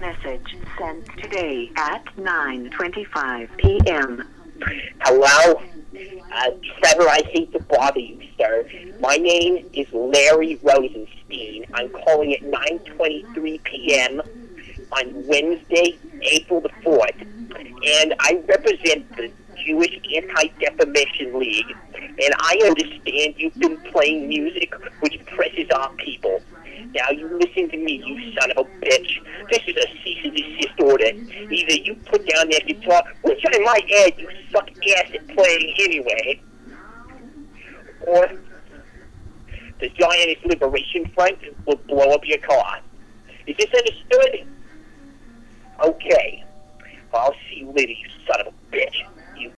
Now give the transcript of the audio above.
Message sent today at 9:25 p.m. Hello? Trevor, I hate to bother you, sir. My name is Larry Rosenstein. I'm calling at 9:23 p.m. on Wednesday, April the 4th. And I represent the Jewish Anti-Defamation League. And I understand you've been playing music which presses our people. Now, you listen to me, you son of a bitch. This is a cease and desist order. Either you put down that guitar, which I might add you suck ass at playing anyway, or the Zionist Liberation Front will blow up your car. Is this understood? Okay. I'll see you later, you son of a bitch.